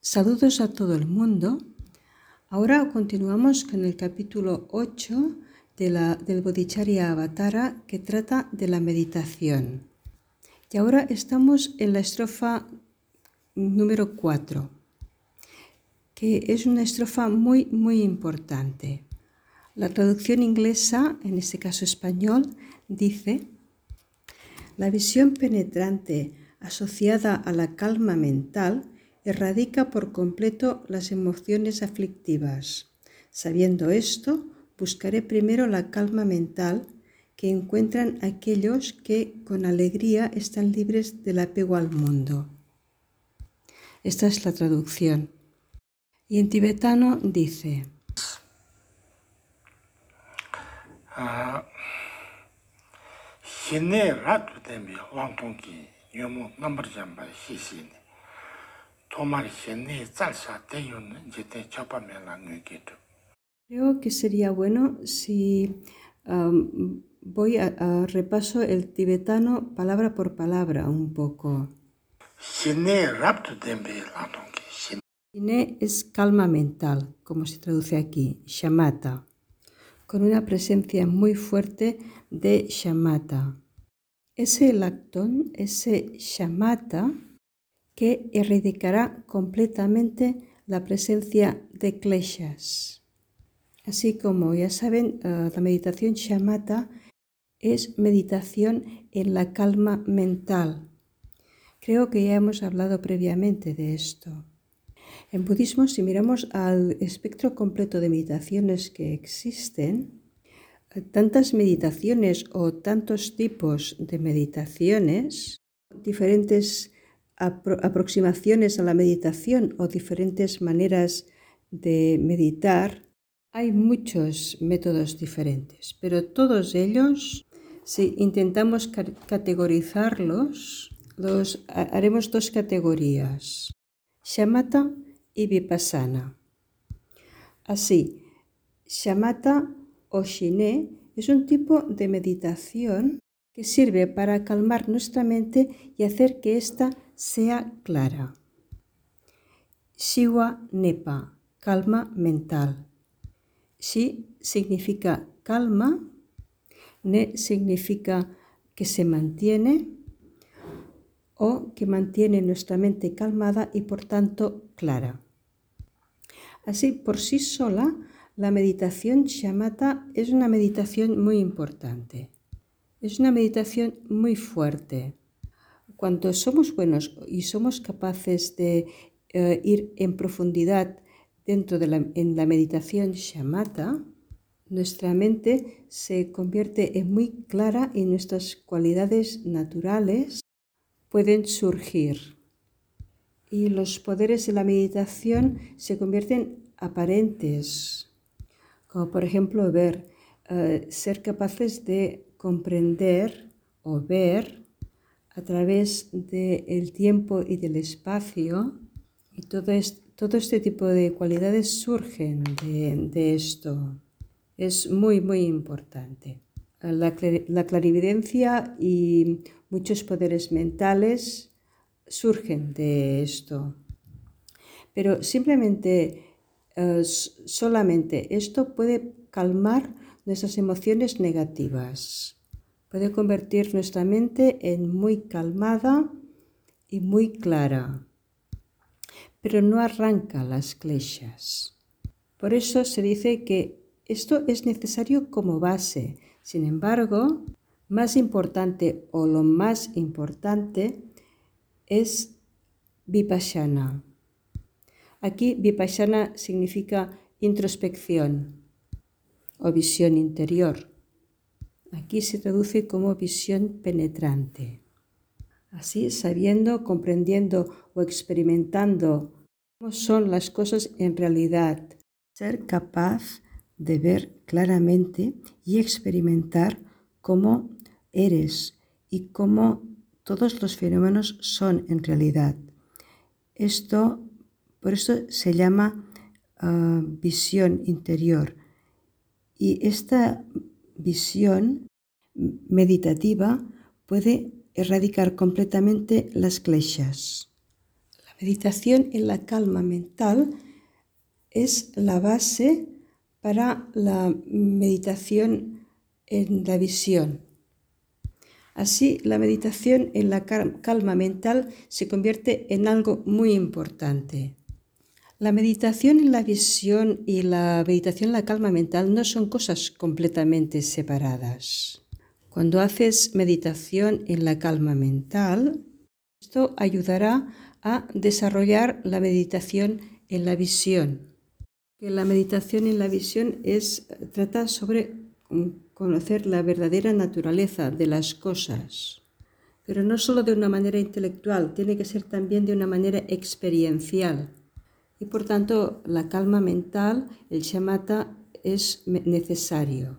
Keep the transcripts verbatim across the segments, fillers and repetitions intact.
Saludos a todo el mundo. Ahora continuamos con el capítulo ocho de la, del Bodhicharya Avatara, que trata de la meditación. Y ahora estamos en la estrofa número cuatro, que es una estrofa muy, muy importante. La traducción inglesa, en este caso español, dice: la visión penetrante asociada a la calma mental erradica por completo las emociones aflictivas. Sabiendo esto, buscaré primero la calma mental que encuentran aquellos que con alegría están libres del apego al mundo. Esta es la traducción. Y en tibetano dice: Ah, Creo que sería bueno si um, voy a, a repaso el tibetano palabra por palabra un poco. Shine es calma mental, como se traduce aquí, shamatha, con una presencia muy fuerte de shamatha. Ese lactón, ese shamatha, que erradicará completamente la presencia de kleshas. Así como ya saben, uh, la meditación shamatha es meditación en la calma mental. Creo que ya hemos hablado previamente de esto. En budismo, si miramos al espectro completo de meditaciones que existen, tantas meditaciones o tantos tipos de meditaciones, diferentes apro- aproximaciones a la meditación o diferentes maneras de meditar, hay muchos métodos diferentes, pero todos ellos, si intentamos ca- categorizarlos, los haremos dos categorías: shamatha y vipassana. Así, shamatha o shine es un tipo de meditación que sirve para calmar nuestra mente y hacer que ésta sea clara. Shiva nepa, calma mental. Shi significa calma, ne significa que se mantiene o que mantiene nuestra mente calmada y por tanto clara. Así, por sí sola, la meditación shamatha es una meditación muy importante. Es una meditación muy fuerte. Cuando somos buenos y somos capaces de uh, ir en profundidad dentro de la, en la meditación shamatha, nuestra mente se convierte en muy clara y nuestras cualidades naturales pueden surgir. Y los poderes de la meditación se convierten aparentes, como por ejemplo ver, uh, ser capaces de comprender o ver a través del tiempo y del espacio, y todo, es, todo este tipo de cualidades surgen de, de esto. Es muy, muy importante. La, la clarividencia y muchos poderes mentales surgen de esto. Pero simplemente, uh, solamente esto puede calmar nuestras emociones negativas. Puede convertir nuestra mente en muy calmada y muy clara. Pero no arranca las kleshas. Por eso se dice que esto es necesario como base. Sin embargo, más importante o lo más importante es vipassana. Aquí vipassana significa introspección o visión interior. Aquí se traduce como visión penetrante. Así, sabiendo, comprendiendo o experimentando cómo son las cosas en realidad, ser capaz de ver claramente y experimentar cómo eres y cómo todos los fenómenos son en realidad. Esto, por eso se llama uh, visión interior. Y esta visión meditativa puede erradicar completamente las kleshas. La Meditación en la calma mental es la base para la meditación en la visión. Así, la meditación en la calma mental se convierte en algo muy importante. La meditación en la visión y la meditación en la calma mental no son cosas completamente separadas. Cuando haces meditación en la calma mental, esto ayudará a desarrollar la meditación en la visión. La meditación en la visión es, trata sobre conocer la verdadera naturaleza de las cosas, pero no solo de una manera intelectual, tiene que ser también de una manera experiencial. Y por tanto, la calma mental, el shamatha, es necesario.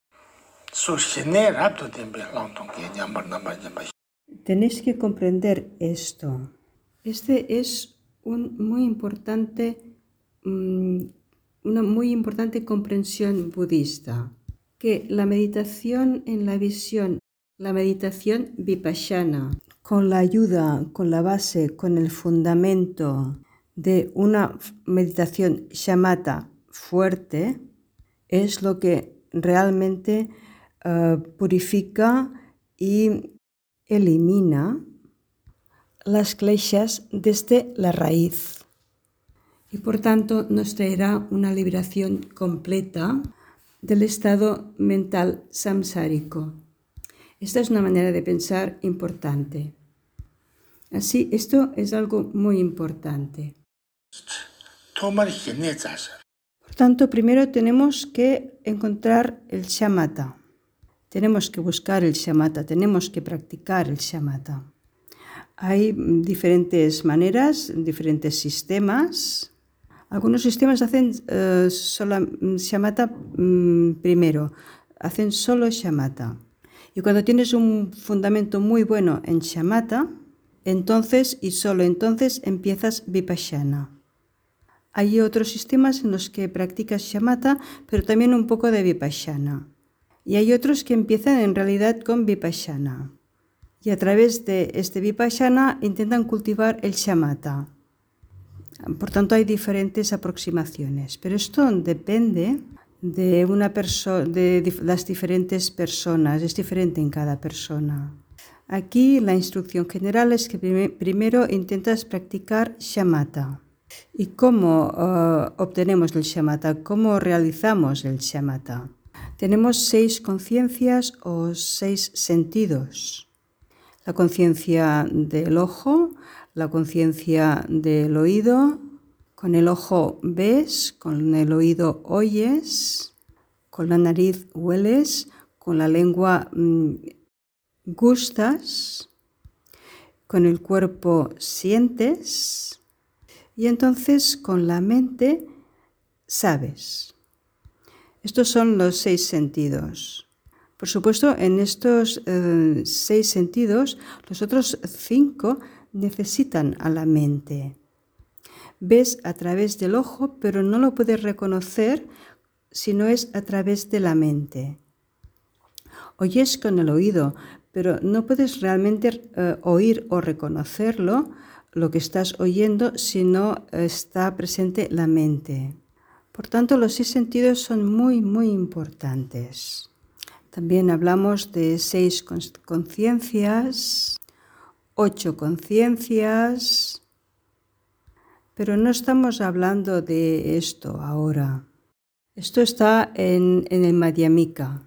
Tenéis que comprender esto. Este es un muy importante, una muy importante comprensión budista, que la meditación en la visión, la meditación vipassana, con la ayuda, con la base, con el fundamento de una meditación shamatha fuerte, es lo que realmente uh, purifica y elimina las kleshas desde la raíz y por tanto nos traerá una liberación completa del estado mental samsárico. Esta es una manera de pensar importante. Así, esto es algo muy importante. Por tanto, primero tenemos que encontrar el shamatha. Tenemos que buscar el shamatha, tenemos que practicar el shamatha. Hay diferentes maneras, diferentes sistemas. Algunos sistemas hacen uh, solo shamatha um, primero, hacen solo shamatha. Y cuando tienes un fundamento muy bueno en shamatha, entonces y solo entonces empiezas vipassana. Hay otros sistemas en los que practicas shamatha, pero también un poco de vipassana. Y hay otros que empiezan en realidad con vipassana. Y a través de este vipassana intentan cultivar el shamatha. Por tanto, hay diferentes aproximaciones. Pero esto depende de, una perso- de dif- las diferentes personas, es diferente en cada persona. Aquí la instrucción general es que prim- primero intentas practicar shamatha. ¿Y cómo uh, obtenemos el shamatha? ¿Cómo realizamos el shamatha? Tenemos seis conciencias o seis sentidos. La conciencia del ojo, la conciencia del oído, con el ojo ves, con el oído oyes, con la nariz hueles, con la lengua mmm, gustas, con el cuerpo sientes y entonces con la mente sabes. Estos son los seis sentidos. Por supuesto, en estos eh, seis sentidos, los otros cinco necesitan a la mente. Ves a través del ojo, pero no lo puedes reconocer si no es a través de la mente. Oyes con el oído, pero no puedes realmente eh, oír o reconocerlo, lo que estás oyendo, si no está presente la mente. Por tanto, los seis sentidos son muy, muy importantes. También hablamos de seis conciencias, ocho conciencias, pero no estamos hablando de esto ahora. Esto está en, en el Madhyamika.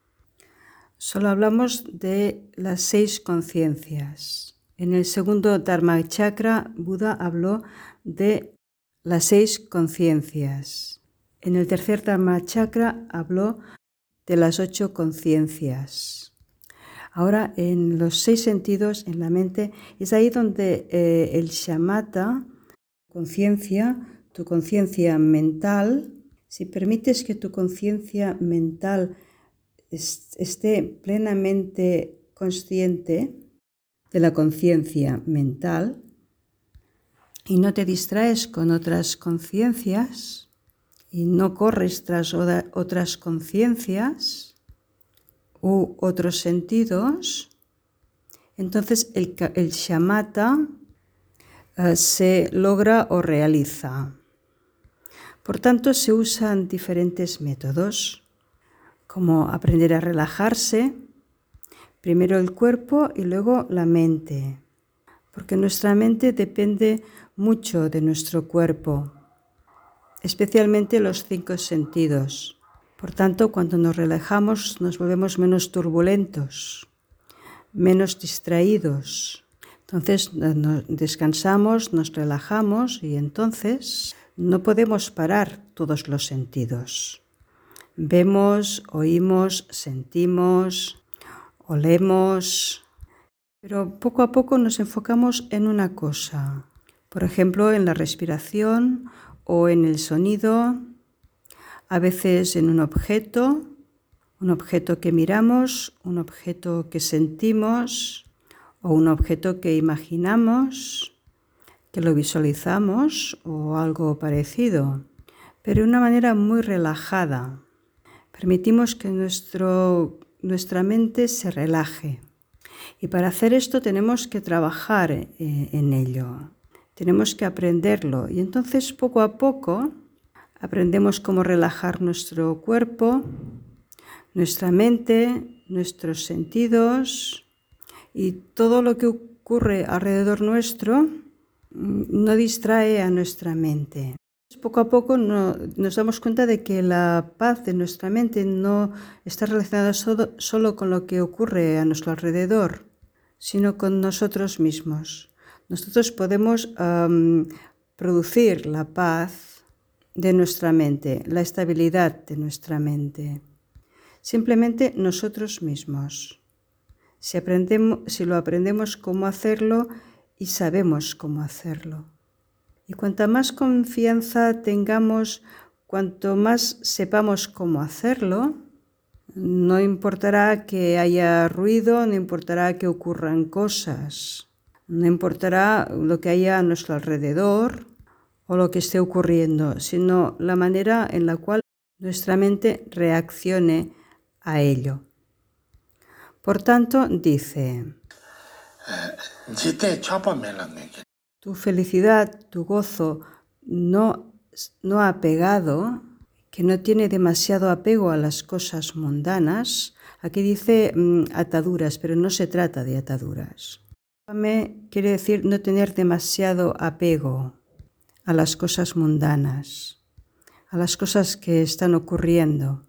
Solo hablamos de las seis conciencias. En el segundo Dharmachakra, Buda habló de las seis conciencias. En el tercer Dharmachakra habló de las ocho conciencias. Ahora, en los seis sentidos, en la mente, es ahí donde eh, el shamatha, conciencia, tu conciencia mental, si permites que tu conciencia mental est- esté plenamente consciente de la conciencia mental y no te distraes con otras conciencias y no corres tras otras conciencias u otros sentidos, entonces el, el shamatha eh, se logra o realiza. Por tanto, se usan diferentes métodos, como aprender a relajarse, primero el cuerpo y luego la mente, porque nuestra mente depende mucho de nuestro cuerpo, especialmente los cinco sentidos. Por tanto, cuando nos relajamos nos volvemos menos turbulentos, menos distraídos. Entonces nos descansamos, nos relajamos y entonces no podemos parar todos los sentidos. Vemos, oímos, sentimos, olemos, pero poco a poco nos enfocamos en una cosa, por ejemplo, en la respiración o en el sonido, a veces en un objeto, un objeto que miramos, un objeto que sentimos o un objeto que imaginamos, que lo visualizamos o algo parecido, pero de una manera muy relajada. Permitimos que nuestro, nuestra mente se relaje. Y para hacer esto tenemos que trabajar eh, en ello. Tenemos que aprenderlo. Y entonces poco a poco aprendemos cómo relajar nuestro cuerpo, nuestra mente, nuestros sentidos y todo lo que ocurre alrededor nuestro no distrae a nuestra mente. Poco a poco no, nos damos cuenta de que la paz de nuestra mente no está relacionada solo, solo con lo que ocurre a nuestro alrededor, sino con nosotros mismos. Nosotros podemos um, producir la paz de nuestra mente, la estabilidad de nuestra mente. Simplemente nosotros mismos. Si, aprendemos, si lo aprendemos cómo hacerlo y sabemos cómo hacerlo. Y cuanta más confianza tengamos, cuanto más sepamos cómo hacerlo, no importará que haya ruido, no importará que ocurran cosas, no importará lo que haya a nuestro alrededor o lo que esté ocurriendo, sino la manera en la cual nuestra mente reaccione a ello. Por tanto, dice, tu felicidad, tu gozo no, no apegado, que no tiene demasiado apego a las cosas mundanas. Aquí dice mmm, ataduras, pero no se trata de ataduras. Quiere decir no tener demasiado apego a las cosas mundanas, a las cosas que están ocurriendo.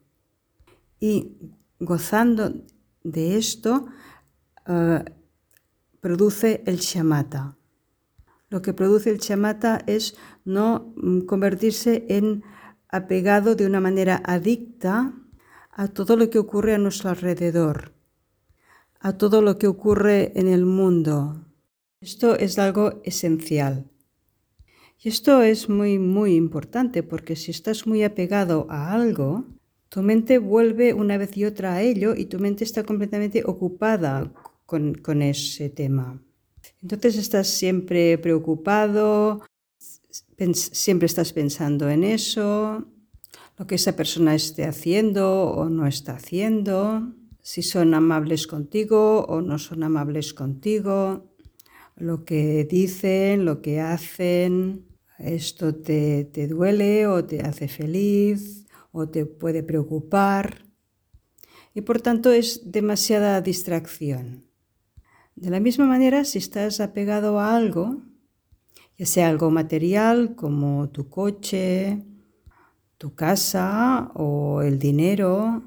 Y gozando de esto, uh, produce el shamatha. Lo que produce el shamatha es no convertirse en apegado de una manera adicta a todo lo que ocurre a nuestro alrededor, a todo lo que ocurre en el mundo. Esto es algo esencial. Y esto es muy, muy importante porque si estás muy apegado a algo, tu mente vuelve una vez y otra a ello y tu mente está completamente ocupada con, con ese tema. Entonces estás siempre preocupado, siempre estás pensando en eso, lo que esa persona esté haciendo o no está haciendo, si son amables contigo o no son amables contigo, lo que dicen, lo que hacen, esto te, te duele o te hace feliz o te puede preocupar y por tanto es demasiada distracción. De la misma manera, si estás apegado a algo, ya sea algo material como tu coche, tu casa o el dinero,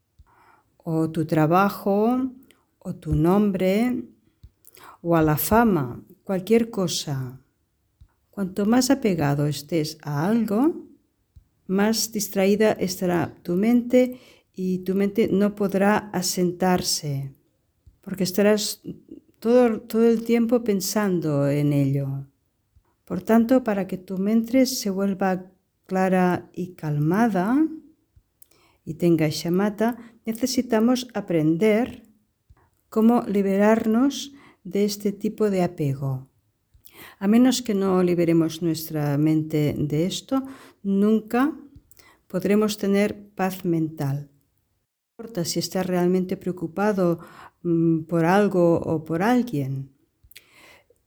o tu trabajo, o tu nombre, o a la fama, cualquier cosa. Cuanto más apegado estés a algo, más distraída estará tu mente y tu mente no podrá asentarse, porque estarás todo, todo el tiempo pensando en ello. Por tanto, para que tu mente se vuelva clara y calmada y tenga shamatha, necesitamos aprender cómo liberarnos de este tipo de apego. A menos que no liberemos nuestra mente de esto, nunca podremos tener paz mental. No importa si estás realmente preocupado mmm, por algo o por alguien.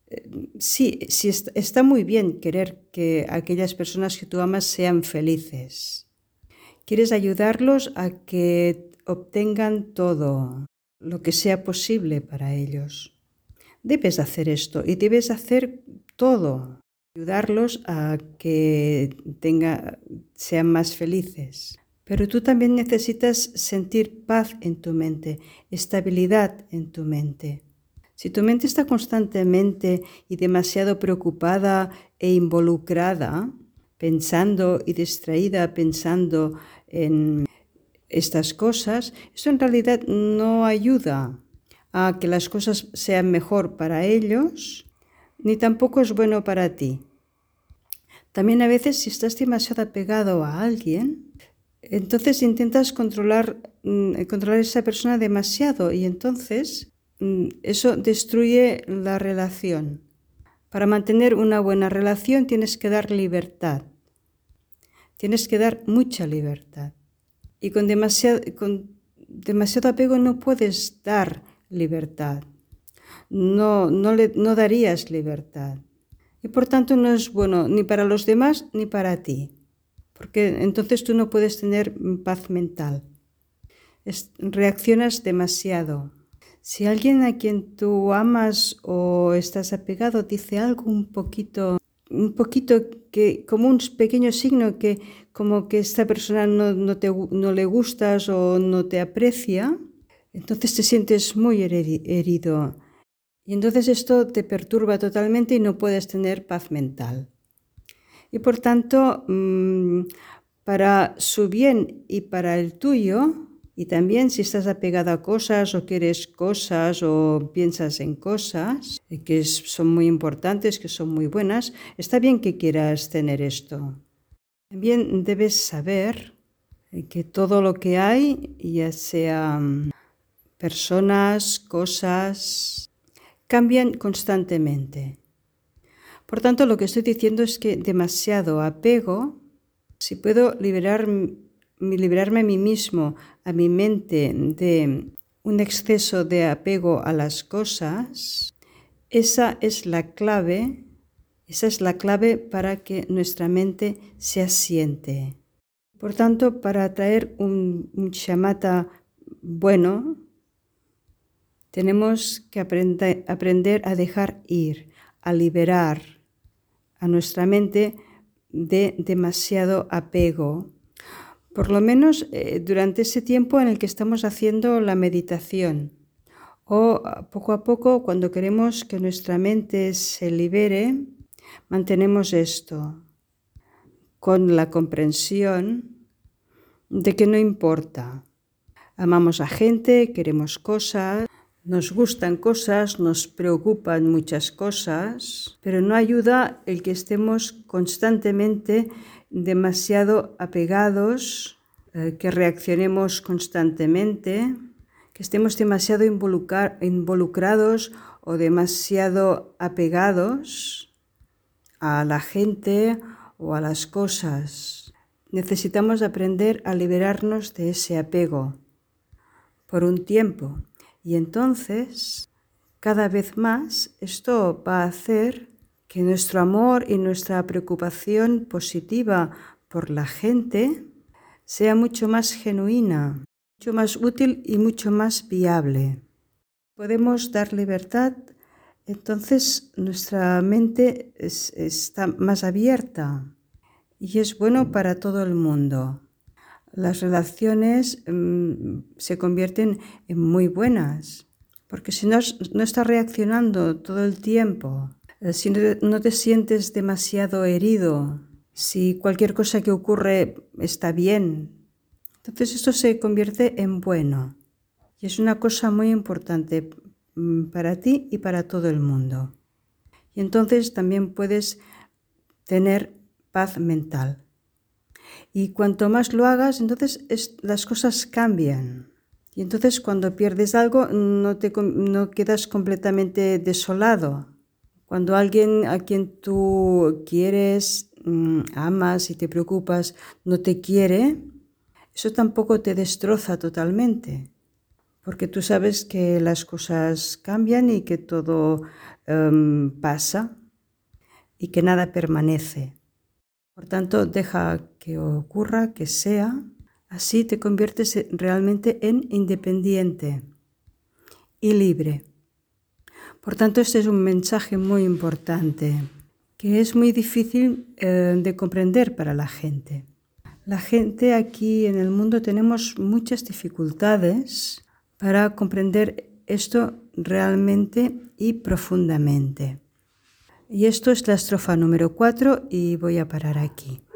Sí, sí está, está muy bien querer que aquellas personas que tú amas sean felices. Quieres ayudarlos a que obtengan todo lo que sea posible para ellos. Debes hacer esto y debes hacer todo. Ayudarlos a que tenga, sean más felices. Pero tú también necesitas sentir paz en tu mente, estabilidad en tu mente. Si tu mente está constantemente y demasiado preocupada e involucrada, pensando y distraída, pensando en estas cosas, esto en realidad no ayuda a que las cosas sean mejor para ellos, ni tampoco es bueno para ti. También a veces si estás demasiado apegado a alguien, entonces intentas controlar, controlar a esa persona demasiado y entonces eso destruye la relación. Para mantener una buena relación tienes que dar libertad. Tienes que dar mucha libertad. Y con demasiado, con demasiado apego no puedes dar libertad. No, no, le, no darías libertad. Y por tanto no es bueno ni para los demás ni para ti. Porque entonces tú no puedes tener paz mental. Es, reaccionas demasiado. Si alguien a quien tú amas o estás apegado dice algo un poquito, un poquito que, como un pequeño signo que como que esta persona no, no, te, no le gustas o no te aprecia, entonces te sientes muy herido. Y entonces esto te perturba totalmente y no puedes tener paz mental. Y por tanto, para su bien y para el tuyo, y también si estás apegado a cosas o quieres cosas o piensas en cosas que son muy importantes, que son muy buenas, está bien que quieras tener esto. También debes saber que todo lo que hay, ya sea personas, cosas, cambian constantemente. Por tanto, lo que estoy diciendo es que demasiado apego, si puedo liberar, liberarme a mí mismo, a mi mente, de un exceso de apego a las cosas, esa es la clave, esa es la clave para que nuestra mente se asiente. Por tanto, para atraer un, un shamatha bueno, tenemos que aprender, aprender a dejar ir, a liberar a nuestra mente de demasiado apego. Por lo menos eh, durante ese tiempo en el que estamos haciendo la meditación. O poco a poco, cuando queremos que nuestra mente se libere, mantenemos esto con la comprensión de que no importa. Amamos a gente, queremos cosas, nos gustan cosas, nos preocupan muchas cosas, pero no ayuda el que estemos constantemente demasiado apegados, eh, que reaccionemos constantemente, que estemos demasiado involucra- involucrados o demasiado apegados a la gente o a las cosas. Necesitamos aprender a liberarnos de ese apego por un tiempo y entonces cada vez más esto va a hacer que nuestro amor y nuestra preocupación positiva por la gente sea mucho más genuina, mucho más útil y mucho más viable. Podemos dar libertad, entonces nuestra mente es, está más abierta y es bueno para todo el mundo. Las relaciones mmm, se convierten en muy buenas, porque si no, no estás reaccionando todo el tiempo, si no te sientes demasiado herido, si cualquier cosa que ocurre está bien, entonces esto se convierte en bueno. Y es una cosa muy importante para ti y para todo el mundo. Y entonces también puedes tener paz mental. Y cuanto más lo hagas, entonces es, las cosas cambian. Y entonces cuando pierdes algo no, te, no quedas completamente desolado. Cuando alguien a quien tú quieres, amas y te preocupas, no te quiere, eso tampoco te destroza totalmente. porque tú sabes que las cosas cambian y que todo um, pasa y que nada permanece. Por tanto, deja que ocurra, que sea. Así te conviertes realmente en independiente y libre. Por tanto, este es un mensaje muy importante, que es muy difícil eh, de comprender para la gente. La gente aquí en el mundo tenemos muchas dificultades para comprender esto realmente y profundamente. Y esto es la estrofa número cuatro y voy a parar aquí.